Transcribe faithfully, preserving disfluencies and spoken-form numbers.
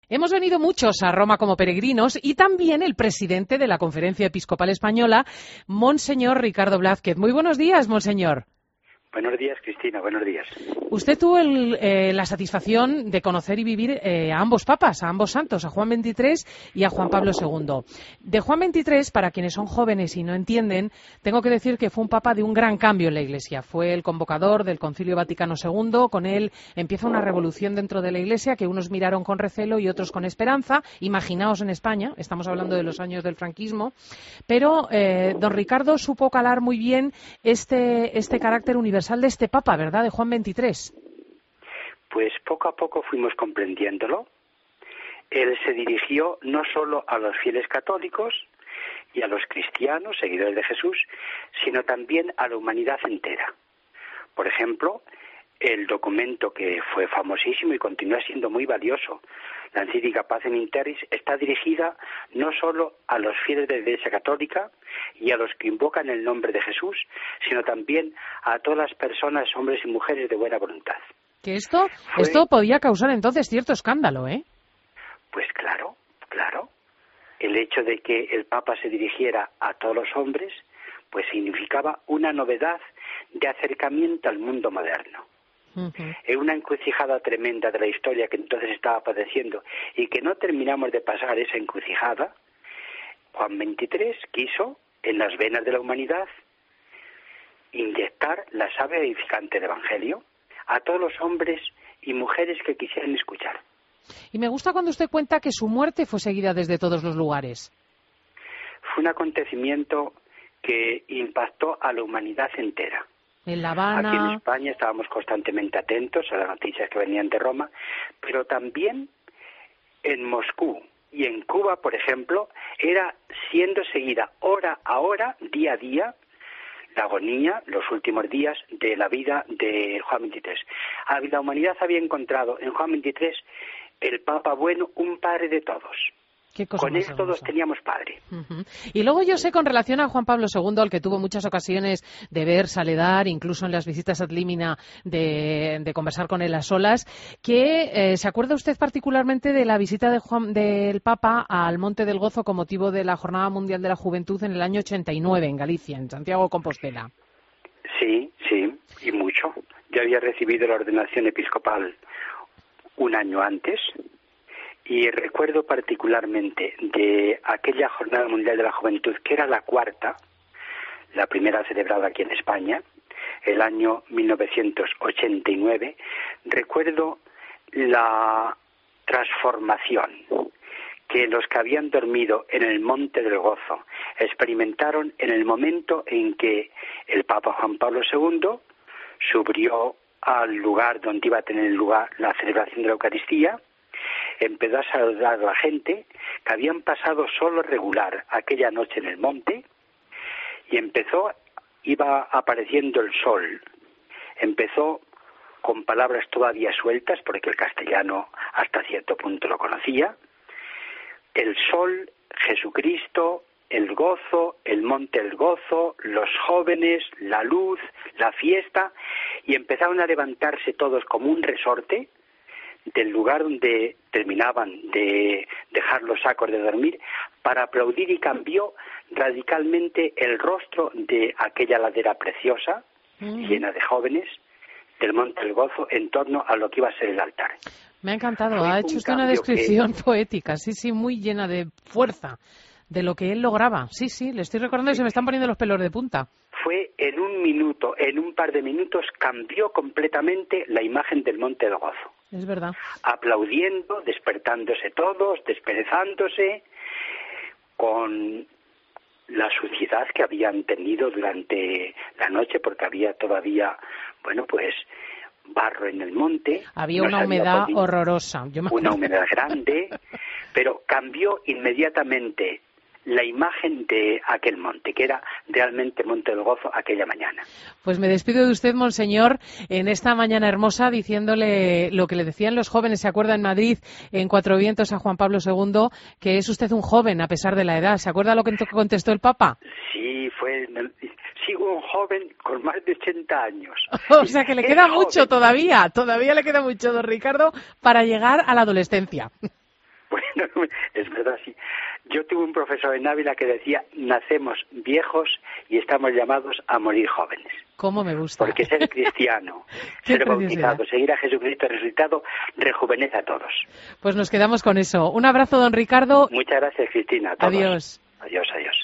Hemos venido muchos a Roma como peregrinos y también el presidente de la Conferencia Episcopal Española, Monseñor Ricardo Blázquez. Muy buenos días, Monseñor. Buenos días, Cristina, buenos días. Usted tuvo el, eh, la satisfacción de conocer y vivir eh, a ambos papas, a ambos santos, a Juan veintitrés y a Juan Pablo segundo. De Juan veintitrés, para quienes son jóvenes y no entienden, tengo que decir que fue un papa de un gran cambio en la Iglesia. Fue el convocador del Concilio Vaticano segundo, con él empieza una revolución dentro de la Iglesia que unos miraron con recelo y otros con esperanza. Imaginaos en España, estamos hablando de los años del franquismo, pero eh, don Ricardo supo calar muy bien este, este carácter universal de este Papa, ¿verdad?, de Juan veintitrés. Pues poco a poco fuimos comprendiéndolo. Él se dirigió no solo a los fieles católicos y a los cristianos, seguidores de Jesús, sino también a la humanidad entera. Por ejemplo, el documento que fue famosísimo y continúa siendo muy valioso, la encíclica Pacem in Terris, está dirigida no solo a los fieles de la Iglesia Católica y a los que invocan el nombre de Jesús, sino también a todas las personas, hombres y mujeres de buena voluntad. Que esto, Fue... esto podía causar entonces cierto escándalo, ¿eh? Pues claro, claro. El hecho de que el Papa se dirigiera a todos los hombres, pues significaba una novedad de acercamiento al mundo moderno. Uh-huh. Es una encrucijada tremenda de la historia que entonces estaba padeciendo y que no terminamos de pasar esa encrucijada. Juan veintitrés quiso, en las venas de la humanidad, inyectar la savia edificante del Evangelio a todos los hombres y mujeres que quisieran escuchar. Y me gusta cuando usted cuenta que su muerte fue seguida desde todos los lugares. Fue un acontecimiento que impactó a la humanidad entera. En La Habana. Aquí en España estábamos constantemente atentos a las noticias que venían de Roma, pero también en Moscú y en Cuba, por ejemplo, era siendo seguida hora a hora, día a día, la agonía, los últimos días de la vida de Juan veintitrés. La humanidad había encontrado en Juan veintitrés, el Papa bueno, un padre de todos. Con él todos teníamos padre. Uh-huh. Y luego yo sé, con relación a Juan Pablo segundo, al que tuvo muchas ocasiones de ver, saledar, incluso en las visitas ad limina, de, de conversar con él a solas, que eh, ¿se acuerda usted particularmente de la visita de Juan, del Papa al Monte del Gozo con motivo de la Jornada Mundial de la Juventud en el año ochenta y nueve en Galicia, en Santiago de Compostela? Sí, sí, y mucho. Yo había recibido la ordenación episcopal un año antes. Y recuerdo particularmente de aquella Jornada Mundial de la Juventud, que era la cuarta, la primera celebrada aquí en España, el año mil novecientos ochenta y nueve, recuerdo la transformación que los que habían dormido en el Monte del Gozo experimentaron en el momento en que el Papa Juan Pablo segundo subió al lugar donde iba a tener lugar la celebración de la Eucaristía. Empezó a saludar a la gente que habían pasado solo regular aquella noche en el monte y empezó, iba apareciendo el sol. Empezó con palabras todavía sueltas, porque el castellano hasta cierto punto lo conocía. El sol, Jesucristo, el gozo, el monte del gozo, los jóvenes, la luz, la fiesta, y empezaron a levantarse todos como un resorte del lugar donde terminaban de dejar los sacos de dormir para aplaudir, y cambió radicalmente el rostro de aquella ladera preciosa, mm. llena de jóvenes, del Monte del Gozo, en torno a lo que iba a ser el altar. Me ha encantado, Fue ha hecho usted una descripción que... poética, sí, sí, muy llena de fuerza de lo que él lograba. Sí, sí, le estoy recordando y se me están poniendo los pelos de punta. Fue en un minuto, en un par de minutos, cambió completamente la imagen del Monte del Gozo. Es verdad. Aplaudiendo, despertándose todos, desperezándose, con la suciedad que habían tenido durante la noche, porque había todavía, bueno, pues, barro en el monte. Había una humedad podido, horrorosa. Yo me una humedad grande, pero cambió inmediatamente la imagen de aquel monte, que era realmente Monte del Gozo aquella mañana. Pues me despido de usted, Monseñor, en esta mañana hermosa, diciéndole lo que le decían los jóvenes, ¿se acuerda en Madrid, en Cuatro Vientos, a Juan Pablo segundo, que es usted un joven a pesar de la edad? ¿Se acuerda lo que contestó el Papa? Sí, fue... Sigo un joven con más de ochenta años. O sea que le queda mucho todavía, todavía le queda mucho, don Ricardo, para llegar a la adolescencia. Es verdad, sí. Yo tuve un profesor en Ávila que decía, nacemos viejos y estamos llamados a morir jóvenes. ¿Cómo me gusta? Porque ser cristiano, ser bautizado, seguir a Jesucristo resucitado, rejuvenece a todos. Pues nos quedamos con eso. Un abrazo, don Ricardo. Muchas gracias, Cristina. A todos. Adiós. Adiós, adiós.